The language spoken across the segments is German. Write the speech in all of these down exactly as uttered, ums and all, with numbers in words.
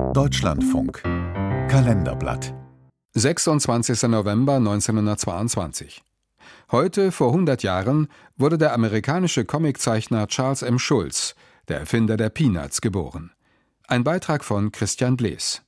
Deutschlandfunk Kalenderblatt sechsundzwanzigster November neunzehnhundertzweiundzwanzig. Heute, vor hundert Jahren, wurde der amerikanische Comiczeichner Charles M. Schulz, der Erfinder der Peanuts, geboren. Ein Beitrag von Christian Blees.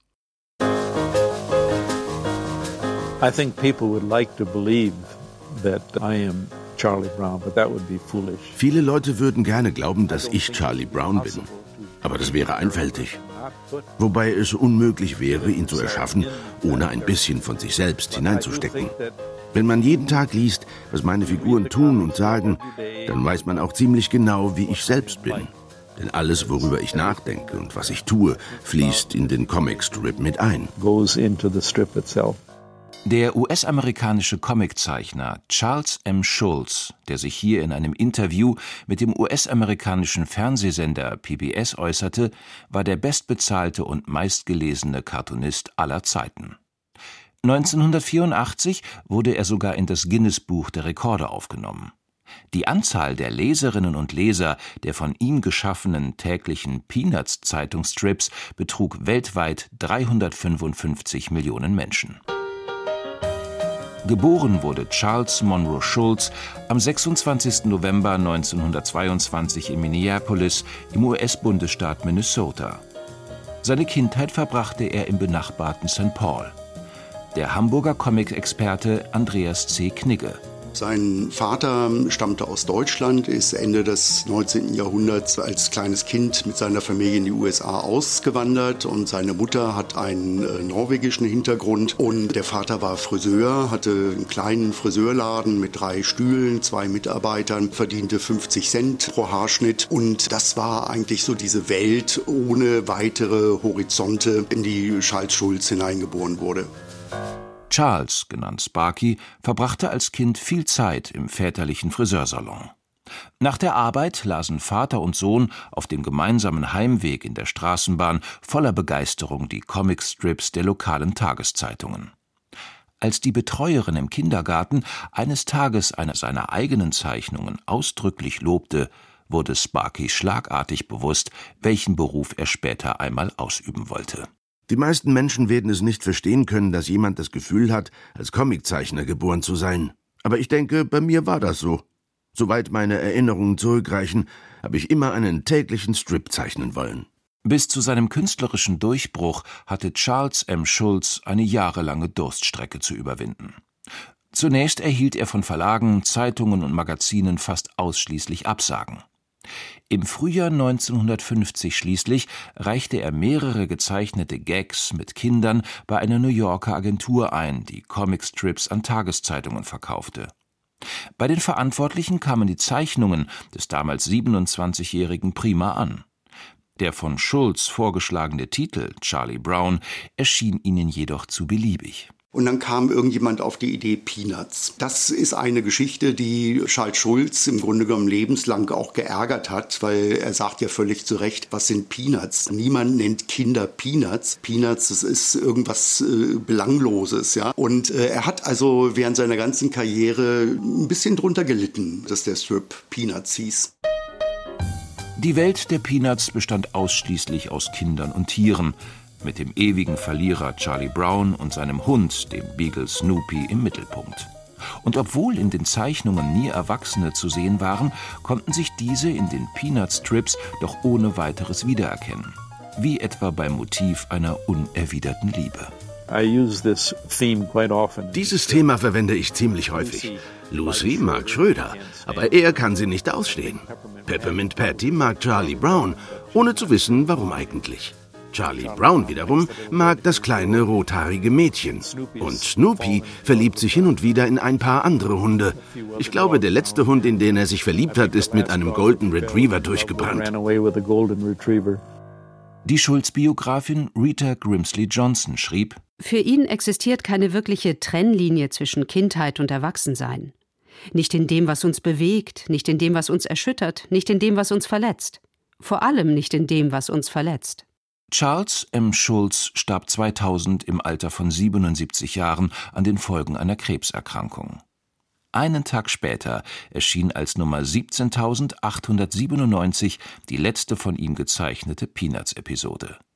I think people would like to believe that I am Charlie Brown, but that would be foolish. Viele Leute würden gerne glauben, dass ich Charlie Brown bin. Aber das wäre einfältig. Wobei es unmöglich wäre, ihn zu erschaffen, ohne ein bisschen von sich selbst hineinzustecken. Wenn man jeden Tag liest, was meine Figuren tun und sagen, dann weiß man auch ziemlich genau, wie ich selbst bin. Denn alles, worüber ich nachdenke und was ich tue, fließt in den Comicstrip mit ein. Goes into the strip itself. Der U S-amerikanische Comiczeichner Charles M. Schulz, der sich hier in einem Interview mit dem U S-amerikanischen Fernsehsender P B S äußerte, war der bestbezahlte und meistgelesene Cartoonist aller Zeiten. neunzehnhundertvierundachtzig wurde er sogar in das Guinness-Buch der Rekorde aufgenommen. Die Anzahl der Leserinnen und Leser der von ihm geschaffenen täglichen Peanuts-Zeitungsstrips betrug weltweit dreihundertfünfundfünfzig Millionen Menschen. Geboren wurde Charles Monroe Schulz am sechsundzwanzigsten November neunzehnhundertzweiundzwanzig in Minneapolis im U S-Bundesstaat Minnesota. Seine Kindheit verbrachte er im benachbarten Sankt Paul. Der Hamburger Comic-Experte Andreas C. Knigge. Sein Vater stammte aus Deutschland, ist Ende des neunzehnten Jahrhunderts als kleines Kind mit seiner Familie in die U S A ausgewandert und seine Mutter hat einen äh, norwegischen Hintergrund und der Vater war Friseur, hatte einen kleinen Friseurladen mit drei Stühlen, zwei Mitarbeitern, verdiente fünfzig Cent pro Haarschnitt und das war eigentlich so diese Welt ohne weitere Horizonte, in die Charles Schulz hineingeboren wurde. Charles, genannt Sparky, verbrachte als Kind viel Zeit im väterlichen Friseursalon. Nach der Arbeit lasen Vater und Sohn auf dem gemeinsamen Heimweg in der Straßenbahn voller Begeisterung die Comicstrips der lokalen Tageszeitungen. Als die Betreuerin im Kindergarten eines Tages eine seiner eigenen Zeichnungen ausdrücklich lobte, wurde Sparky schlagartig bewusst, welchen Beruf er später einmal ausüben wollte. Die meisten Menschen werden es nicht verstehen können, dass jemand das Gefühl hat, als Comiczeichner geboren zu sein. Aber ich denke, bei mir war das so. Soweit meine Erinnerungen zurückreichen, habe ich immer einen täglichen Strip zeichnen wollen. Bis zu seinem künstlerischen Durchbruch hatte Charles M. Schulz eine jahrelange Durststrecke zu überwinden. Zunächst erhielt er von Verlagen, Zeitungen und Magazinen fast ausschließlich Absagen. Im Frühjahr neunzehnhundertfünfzig schließlich reichte er mehrere gezeichnete Gags mit Kindern bei einer New Yorker Agentur ein, die Comicstrips an Tageszeitungen verkaufte. Bei den Verantwortlichen kamen die Zeichnungen des damals siebenundzwanzigjährigen prima an. Der von Schulz vorgeschlagene Titel Charlie Brown erschien ihnen jedoch zu beliebig. Und dann kam irgendjemand auf die Idee Peanuts. Das ist eine Geschichte, die Charles Schulz im Grunde genommen lebenslang auch geärgert hat, weil er sagt ja völlig zu Recht, was sind Peanuts? Niemand nennt Kinder Peanuts. Peanuts, das ist irgendwas äh, Belangloses, ja. Und äh, er hat also während seiner ganzen Karriere ein bisschen drunter gelitten, dass der Strip Peanuts hieß. Die Welt der Peanuts bestand ausschließlich aus Kindern und Tieren, mit dem ewigen Verlierer Charlie Brown und seinem Hund, dem Beagle Snoopy, im Mittelpunkt. Und obwohl in den Zeichnungen nie Erwachsene zu sehen waren, konnten sich diese in den Peanut-Strips doch ohne weiteres wiedererkennen. Wie etwa beim Motiv einer unerwiderten Liebe. Dieses Thema verwende ich ziemlich häufig. Lucy mag Schröder, aber er kann sie nicht ausstehen. Peppermint Patty mag Charlie Brown, ohne zu wissen, warum eigentlich. Charlie Brown wiederum mag das kleine rothaarige Mädchen. Und Snoopy verliebt sich hin und wieder in ein paar andere Hunde. Ich glaube, der letzte Hund, in den er sich verliebt hat, ist mit einem Golden Retriever durchgebrannt. Die Schulz-Biografin Rita Grimsley Johnson schrieb: Für ihn existiert keine wirkliche Trennlinie zwischen Kindheit und Erwachsensein. Nicht in dem, was uns bewegt, nicht in dem, was uns erschüttert, nicht in dem, was uns verletzt. Vor allem nicht in dem, was uns verletzt. Charles M. Schulz starb zweitausend im Alter von siebenundsiebzig Jahren an den Folgen einer Krebserkrankung. Einen Tag später erschien als Nummer siebzehntausendachthundertsiebenundneunzig die letzte von ihm gezeichnete Peanuts-Episode.